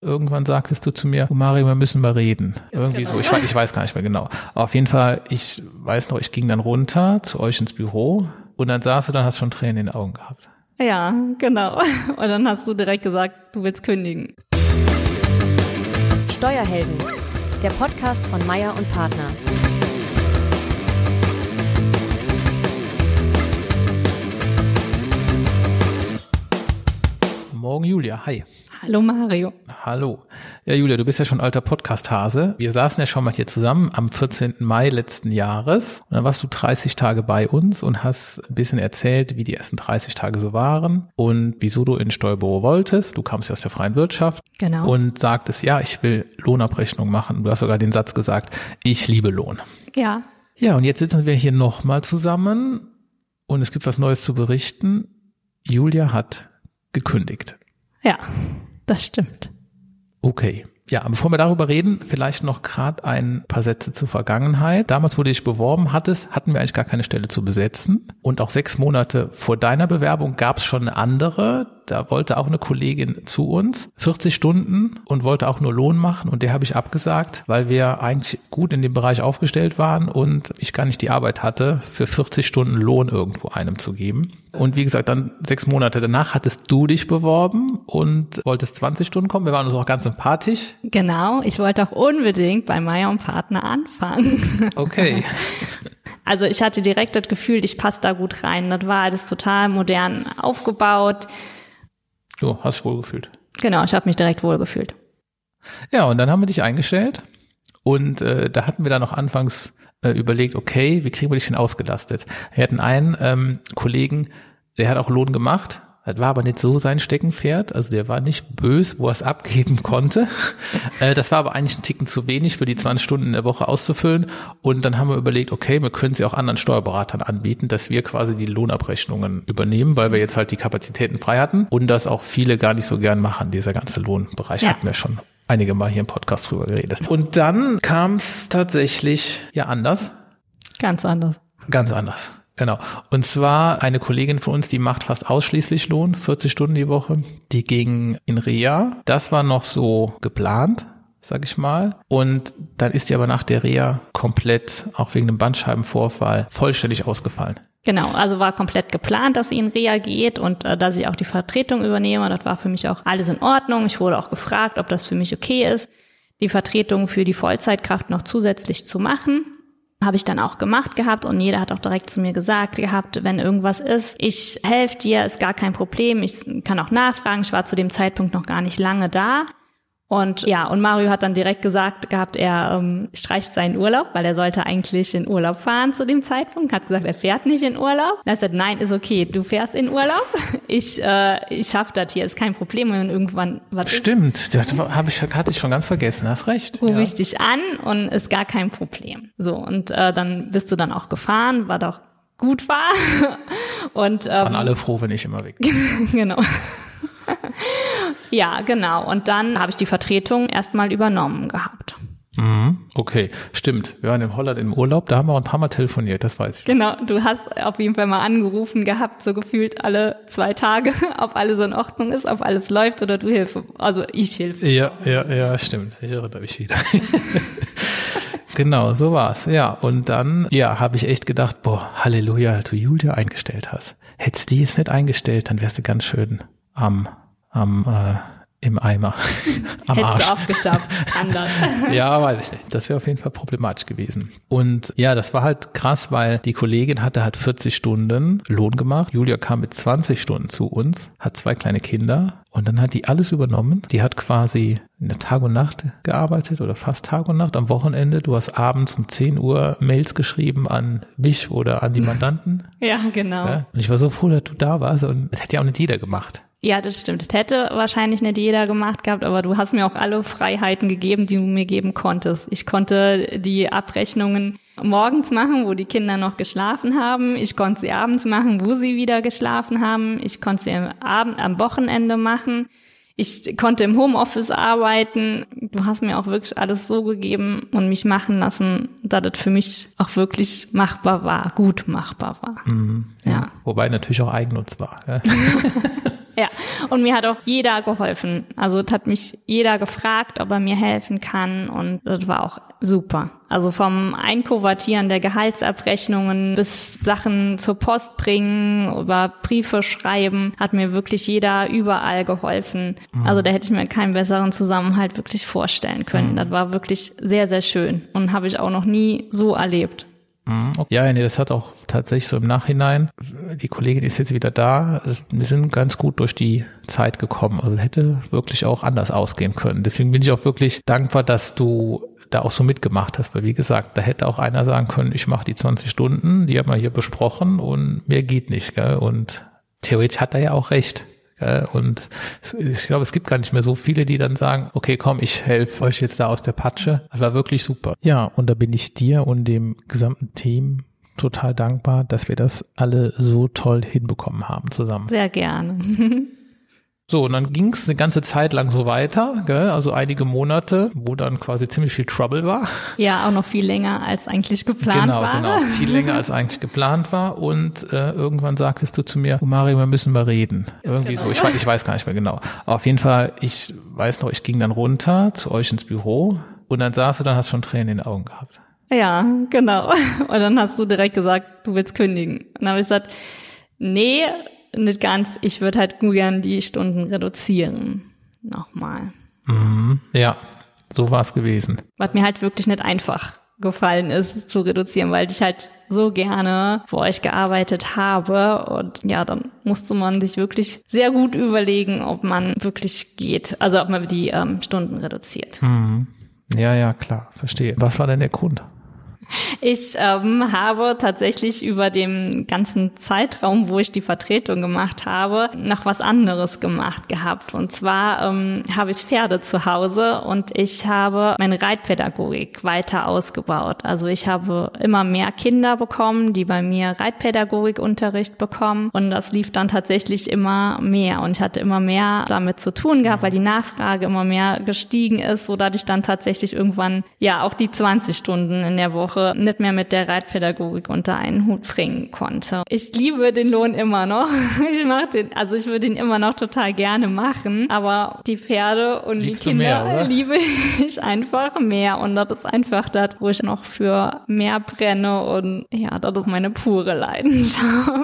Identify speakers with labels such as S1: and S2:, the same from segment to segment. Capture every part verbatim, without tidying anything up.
S1: irgendwann sagtest du zu mir, oh Mario, wir müssen mal reden. Irgendwie genau. so, ich weiß, ich weiß gar nicht mehr genau. Aber auf jeden Fall, ich weiß noch, ich ging dann runter zu euch ins Büro und dann saß du, dann hast du schon Tränen in den Augen gehabt.
S2: Ja, genau. Und dann hast du direkt gesagt, du willst kündigen.
S3: Steuerhelden, der Podcast von Meyer und Partner.
S1: Morgen Julia, hi.
S2: Hallo Mario.
S1: Hallo. Ja Julia, du bist ja schon alter Podcast-Hase. Wir saßen ja schon mal hier zusammen am vierzehnten Mai letzten Jahres. Und dann warst du dreißig Tage bei uns und hast ein bisschen erzählt, wie die ersten dreißig Tage so waren und wieso du in Steuerbüro wolltest. Du kamst ja aus der freien Wirtschaft.
S2: Genau.
S1: Und sagtest, ja, ich will Lohnabrechnung machen. Du hast sogar den Satz gesagt, ich liebe Lohn.
S2: Ja.
S1: Ja, und jetzt sitzen wir hier nochmal zusammen und es gibt was Neues zu berichten. Julia hat gekündigt.
S2: Ja, das stimmt.
S1: Okay. Ja, bevor wir darüber reden, vielleicht noch gerade ein paar Sätze zur Vergangenheit. Damals, wo du dich beworben hattest, hatten wir eigentlich gar keine Stelle zu besetzen. Und auch sechs Monate vor deiner Bewerbung gab es schon eine andere. Da wollte auch eine Kollegin zu uns, vierzig Stunden und wollte auch nur Lohn machen. Und der habe ich abgesagt, weil wir eigentlich gut in dem Bereich aufgestellt waren und ich gar nicht die Arbeit hatte, für vierzig Stunden Lohn irgendwo einem zu geben. Und wie gesagt, dann sechs Monate danach hattest du dich beworben und wolltest zwanzig Stunden kommen. Wir waren uns auch ganz sympathisch.
S2: Genau, ich wollte auch unbedingt bei Meyer und Partner anfangen.
S1: Okay.
S2: Also ich hatte direkt das Gefühl, ich passe da gut rein. Das war alles total modern aufgebaut.
S1: Du hast dich wohlgefühlt.
S2: Genau, ich habe mich direkt wohlgefühlt.
S1: Ja, und dann haben wir dich eingestellt und äh, da hatten wir dann noch anfangs äh, überlegt, okay, wie kriegen wir dich denn ausgelastet? Wir hatten einen ähm, Kollegen, der hat auch Lohn gemacht. Das war aber nicht so sein Steckenpferd, also der war nicht böse, wo er es abgeben konnte. äh, das war aber eigentlich ein Ticken zu wenig für die zwanzig Stunden in der Woche auszufüllen. Und dann haben wir überlegt, okay, wir können sie auch anderen Steuerberatern anbieten, dass wir quasi die Lohnabrechnungen übernehmen, weil wir jetzt halt die Kapazitäten frei hatten und das auch viele gar nicht so gern machen. Dieser ganze Lohnbereich ja. hatten wir schon einige Mal hier im Podcast drüber geredet. Und dann kam es tatsächlich ja anders.
S2: Ganz anders.
S1: Ganz anders. Genau. Und zwar eine Kollegin von uns, die macht fast ausschließlich Lohn, vierzig Stunden die Woche. Die ging in Reha. Das war noch so geplant, sag ich mal. Und dann ist die aber nach der Reha komplett, auch wegen einem Bandscheibenvorfall, vollständig ausgefallen.
S2: Genau, also war komplett geplant, dass sie in Reha geht und äh, dass ich auch die Vertretung übernehme. Das war für mich auch alles in Ordnung. Ich wurde auch gefragt, ob das für mich okay ist, die Vertretung für die Vollzeitkraft noch zusätzlich zu machen. Habe ich dann auch gemacht gehabt und jeder hat auch direkt zu mir gesagt gehabt, wenn irgendwas ist, ich helfe dir, ist gar kein Problem, ich kann auch nachfragen. Ich war zu dem Zeitpunkt noch gar nicht lange da. Und ja, und Mario hat dann direkt gesagt gehabt, er ähm, streicht seinen Urlaub, weil er sollte eigentlich in Urlaub fahren zu dem Zeitpunkt. Hat gesagt, er fährt nicht in Urlaub. Er hat gesagt, nein, ist okay, du fährst in Urlaub. Ich äh, ich schaff das hier, ist kein Problem, wenn irgendwann was
S1: Stimmt,
S2: ist.
S1: das hab ich, hatte ich schon ganz vergessen, hast recht.
S2: Ruf
S1: ja.
S2: ich dich an und ist gar kein Problem. So, und äh, dann bist du dann auch gefahren, war doch gut war. Und ähm,
S1: waren alle froh, wenn ich immer weg bin.
S2: Genau. Ja, genau. Und dann habe ich die Vertretung erstmal übernommen gehabt.
S1: Mhm, okay, stimmt. Wir waren in Holland im Urlaub, da haben wir auch ein paar Mal telefoniert, das weiß ich.
S2: Genau, du hast auf jeden Fall mal angerufen gehabt, so gefühlt alle zwei Tage, ob alles in Ordnung ist, ob alles läuft oder du hilfst. Also ich helfe.
S1: Ja, ja, ja, stimmt. Ich erinnere mich wieder. Genau, so war's. Ja, und dann, ja, habe ich echt gedacht, boah, Halleluja, dass du Julia eingestellt hast. Hättest du die jetzt nicht eingestellt, dann wärst du ganz schön am, am, äh, im Eimer. Am
S2: Hättest
S1: Arsch.
S2: du aufgeschafft, anders.
S1: Ja, weiß ich nicht. Das wäre auf jeden Fall problematisch gewesen. Und ja, das war halt krass, weil die Kollegin hatte halt vierzig Stunden Lohn gemacht. Julia kam mit zwanzig Stunden zu uns, hat zwei kleine Kinder und dann hat die alles übernommen. Die hat quasi in der Tag und Nacht gearbeitet oder fast Tag und Nacht am Wochenende. Du hast abends um zehn Uhr Mails geschrieben an mich oder an die Mandanten.
S2: Ja, genau.
S1: Ja? Und ich war so froh, dass du da warst und das hätte ja auch nicht jeder gemacht.
S2: Ja, das stimmt. Das hätte wahrscheinlich nicht jeder gemacht gehabt, aber du hast mir auch alle Freiheiten gegeben, die du mir geben konntest. Ich konnte die Abrechnungen morgens machen, wo die Kinder noch geschlafen haben. Ich konnte sie abends machen, wo sie wieder geschlafen haben. Ich konnte sie am Abend, am Wochenende machen. Ich konnte im Homeoffice arbeiten. Du hast mir auch wirklich alles so gegeben und mich machen lassen, dass das für mich auch wirklich machbar war, gut machbar war.
S1: Mhm, ja.
S2: Ja.
S1: Wobei natürlich auch Eigennutz war. Ja.
S2: Ja, und mir hat auch jeder geholfen. Also es hat mich jeder gefragt, ob er mir helfen kann und das war auch super. Also vom Einkuvertieren der Gehaltsabrechnungen bis Sachen zur Post bringen, über Briefe schreiben, hat mir wirklich jeder überall geholfen. Mhm. Also da hätte ich mir keinen besseren Zusammenhalt wirklich vorstellen können. Mhm. Das war wirklich sehr, sehr schön und habe ich auch noch nie so erlebt.
S1: Ja, nee, das hat auch tatsächlich so im Nachhinein, die Kollegin ist jetzt wieder da, wir sind ganz gut durch die Zeit gekommen. Also hätte wirklich auch anders ausgehen können. Deswegen bin ich auch wirklich dankbar, dass du da auch so mitgemacht hast, weil wie gesagt, da hätte auch einer sagen können, ich mache die zwanzig Stunden, die haben wir hier besprochen und mehr geht nicht. Gell? Und theoretisch hat er ja auch recht. Und ich glaube, es gibt gar nicht mehr so viele, die dann sagen, okay, komm, ich helfe euch jetzt da aus der Patsche. Das war wirklich super. Ja, und da bin ich dir und dem gesamten Team total dankbar, dass wir das alle so toll hinbekommen haben zusammen.
S2: Sehr gerne.
S1: So, und dann ging es eine ganze Zeit lang so weiter, gell? Also einige Monate, wo dann quasi ziemlich viel Trouble war.
S2: Ja, auch noch viel länger als eigentlich geplant
S1: genau,
S2: war.
S1: Genau, genau, viel länger als eigentlich geplant war. Und äh, irgendwann sagtest du zu mir, oh Mario, wir müssen mal reden. Irgendwie genau. so, ich weiß, ich weiß gar nicht mehr genau. Aber auf jeden Fall, ich weiß noch, ich ging dann runter zu euch ins Büro und dann saß du, dann hast du schon Tränen in den Augen gehabt.
S2: Ja, genau. Und dann hast du direkt gesagt, du willst kündigen. Und dann habe ich gesagt, nee, nicht ganz, ich würde halt nur gern die Stunden reduzieren. Nochmal.
S1: Mhm, ja, so war es gewesen.
S2: Was mir halt wirklich nicht einfach gefallen ist, zu reduzieren, weil ich halt so gerne für euch gearbeitet habe. Und ja, dann musste man sich wirklich sehr gut überlegen, ob man wirklich geht, also ob man die ähm, Stunden reduziert.
S1: Mhm. Ja, ja, klar, verstehe. Was war denn der Grund?
S2: Ich ähm, habe tatsächlich über den ganzen Zeitraum, wo ich die Vertretung gemacht habe, noch was anderes gemacht gehabt. Und zwar ähm, habe ich Pferde zu Hause und ich habe meine Reitpädagogik weiter ausgebaut. Also ich habe immer mehr Kinder bekommen, die bei mir Reitpädagogikunterricht bekommen. Und das lief dann tatsächlich immer mehr. Und ich hatte immer mehr damit zu tun gehabt, weil die Nachfrage immer mehr gestiegen ist, sodass ich dann tatsächlich irgendwann ja auch die zwanzig Stunden in der Woche nicht mehr mit der Reitpädagogik unter einen Hut bringen konnte. Ich liebe den Lohn immer noch. Ich mache den, also ich würde ihn immer noch total gerne machen, aber die Pferde und Liebst die Kinder mehr, liebe ich einfach mehr und das ist einfach das, wo ich noch für mehr brenne und ja, das ist meine pure Leidenschaft.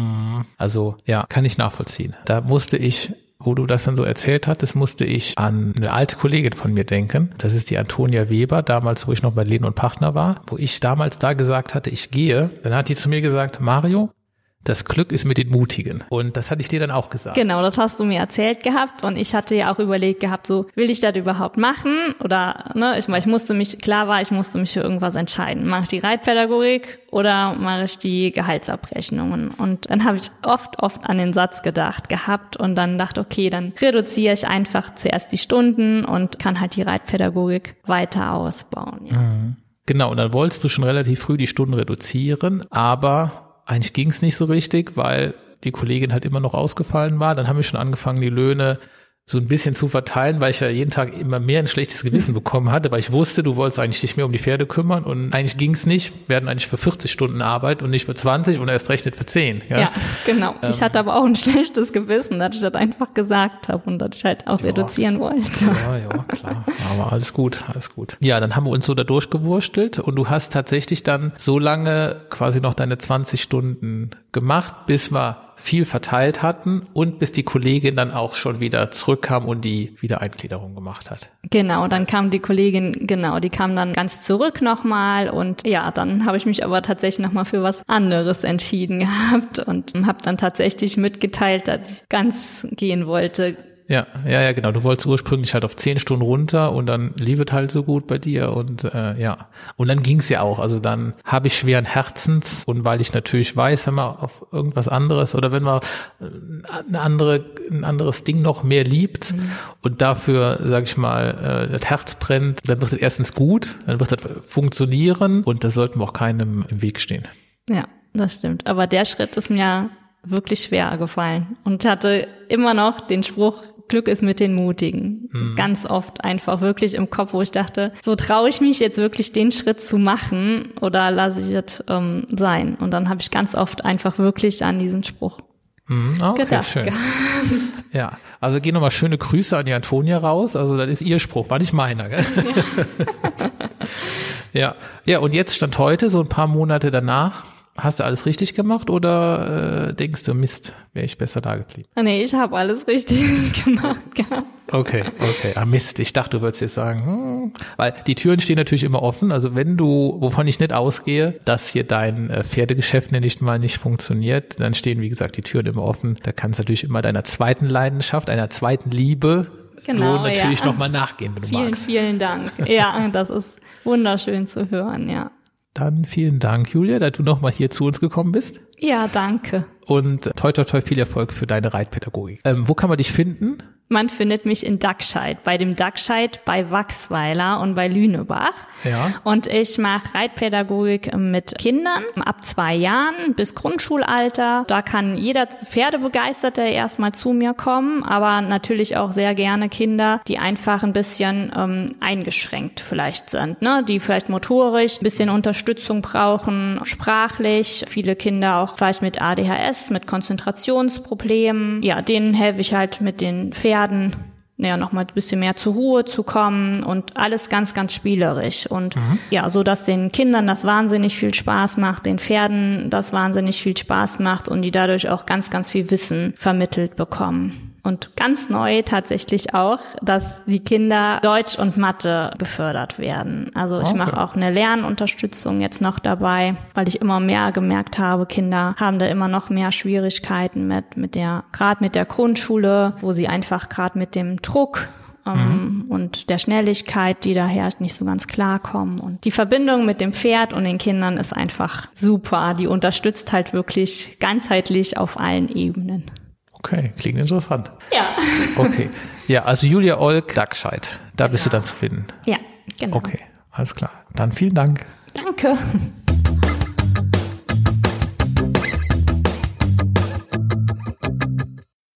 S1: Also ja, kann ich nachvollziehen. Da musste ich wo du das dann so erzählt hattest, musste ich an eine alte Kollegin von mir denken. Das ist die Antonia Weber, damals, wo ich noch bei Lehn und Partner war, wo ich damals da gesagt hatte, ich gehe. Dann hat die zu mir gesagt, Mario, das Glück ist mit den Mutigen. Und das hatte ich dir dann auch gesagt.
S2: Genau, das hast du mir erzählt gehabt. Und ich hatte ja auch überlegt gehabt, so, will ich das überhaupt machen? Oder, ne, ich, ich musste mich, klar war, ich musste mich für irgendwas entscheiden. Mache ich die Reitpädagogik oder mache ich die Gehaltsabrechnungen? Und dann habe ich oft, oft an den Satz gedacht gehabt und dann dachte, okay, dann reduziere ich einfach zuerst die Stunden und kann halt die Reitpädagogik weiter ausbauen. Ja.
S1: Mhm. Genau, und dann wolltest du schon relativ früh die Stunden reduzieren, aber eigentlich ging es nicht so richtig, weil die Kollegin halt immer noch ausgefallen war. Dann haben wir schon angefangen, die Löhne so ein bisschen zu verteilen, weil ich ja jeden Tag immer mehr ein schlechtes Gewissen bekommen hatte, weil ich wusste, du wolltest eigentlich dich mehr um die Pferde kümmern und eigentlich ging es nicht. Wir hatten eigentlich für vierzig Stunden Arbeit und nicht für zwanzig und erst recht nicht für zehn. Ja,
S2: ja genau.
S1: Ähm,
S2: ich hatte aber auch ein schlechtes Gewissen, dass ich das einfach gesagt habe und dass ich halt auch ja, reduzieren wollte.
S1: Ja, ja, klar. Aber alles gut, alles gut. Ja, dann haben wir uns so da durchgewurstelt und du hast tatsächlich dann so lange quasi noch deine zwanzig Stunden gemacht, bis wir viel verteilt hatten und bis die Kollegin dann auch schon wieder zurückkam und die Wiedereingliederung gemacht hat.
S2: Genau, dann kam die Kollegin, genau, die kam dann ganz zurück nochmal und ja, dann habe ich mich aber tatsächlich nochmal für was anderes entschieden gehabt und habe dann tatsächlich mitgeteilt, dass ich ganz gehen wollte.
S1: Ja, ja, ja, genau. Du wolltest ursprünglich halt auf zehn Stunden runter und dann lief es halt so gut bei dir und äh, ja. Und dann ging's ja auch. Also dann habe ich schweren Herzens und weil ich natürlich weiß, wenn man auf irgendwas anderes oder wenn man eine andere, ein anderes Ding noch mehr liebt mhm. und dafür, sag ich mal, äh, das Herz brennt, dann wird es erstens gut, dann wird das funktionieren und das sollten wir auch keinem im Weg stehen.
S2: Ja, das stimmt. Aber der Schritt ist mir wirklich schwer gefallen und hatte immer noch den Spruch, Glück ist mit den Mutigen. Mhm. Ganz oft einfach wirklich im Kopf, wo ich dachte, so traue ich mich jetzt wirklich den Schritt zu machen oder lasse ich es ähm, sein? Und dann habe ich ganz oft einfach wirklich an diesen Spruch
S1: Mhm, okay,
S2: gedacht
S1: schön.
S2: gehabt.
S1: Ja, also gehen nochmal schöne Grüße an die Antonia raus. Also das ist ihr Spruch, war nicht meiner. Gell? Ja. ja, ja. Und jetzt stand heute, so ein paar Monate danach, hast du alles richtig gemacht oder äh, denkst du, Mist, wäre ich besser da geblieben?
S2: Nee, ich habe alles richtig gemacht gehabt.
S1: Okay, okay. Ah, Mist, ich dachte, du würdest jetzt sagen, hm, weil die Türen stehen natürlich immer offen. Also wenn du, wovon ich nicht ausgehe, dass hier dein äh, Pferdegeschäft nicht mal nicht funktioniert, dann stehen, wie gesagt, die Türen immer offen. Da kannst du natürlich immer deiner zweiten Leidenschaft, einer zweiten Liebe
S2: Genau,
S1: nur natürlich
S2: ja.
S1: nochmal nachgehen, wenn du
S2: Vielen,
S1: magst.
S2: vielen Dank. Ja, das ist wunderschön zu hören, ja.
S1: Dann vielen Dank, Julia, dass du nochmal hier zu uns gekommen bist.
S2: Ja, danke.
S1: Und toi, toi, toi, viel Erfolg für deine Reitpädagogik. Ähm, wo kann man dich finden?
S2: Man findet mich in Dackscheid, bei dem Dackscheid bei Wachsweiler und bei Lünebach.
S1: Ja.
S2: Und ich mache Reitpädagogik mit Kindern ab zwei Jahren bis Grundschulalter. Da kann jeder Pferdebegeisterte erstmal zu mir kommen, aber natürlich auch sehr gerne Kinder, die einfach ein bisschen ähm, eingeschränkt vielleicht sind, ne? Die vielleicht motorisch ein bisschen Unterstützung brauchen, sprachlich. Viele Kinder auch vielleicht mit A D H S, mit Konzentrationsproblemen. Ja, denen helfe ich halt mit den Pferden, ja, noch mal ein bisschen mehr zur Ruhe zu kommen und alles ganz, ganz spielerisch und mhm. ja, so dass den Kindern das wahnsinnig viel Spaß macht, den Pferden das wahnsinnig viel Spaß macht und die dadurch auch ganz, ganz viel Wissen vermittelt bekommen. Und ganz neu tatsächlich auch, dass die Kinder Deutsch und Mathe gefördert werden. Also ich okay. mache auch eine Lernunterstützung jetzt noch dabei, weil ich immer mehr gemerkt habe, Kinder haben da immer noch mehr Schwierigkeiten mit, mit der, gerade mit der Grundschule, wo sie einfach gerade mit dem Druck ähm, mhm. und der Schnelligkeit, die da herrscht, nicht so ganz klarkommen. Und die Verbindung mit dem Pferd und den Kindern ist einfach super. Die unterstützt halt wirklich ganzheitlich auf allen Ebenen.
S1: Okay, klingt interessant.
S2: Ja.
S1: Okay. Ja, also Julia Olk, Dackscheid. Da genau. bist du dann zu finden.
S2: Ja, genau.
S1: Okay, alles klar. Dann vielen Dank.
S2: Danke.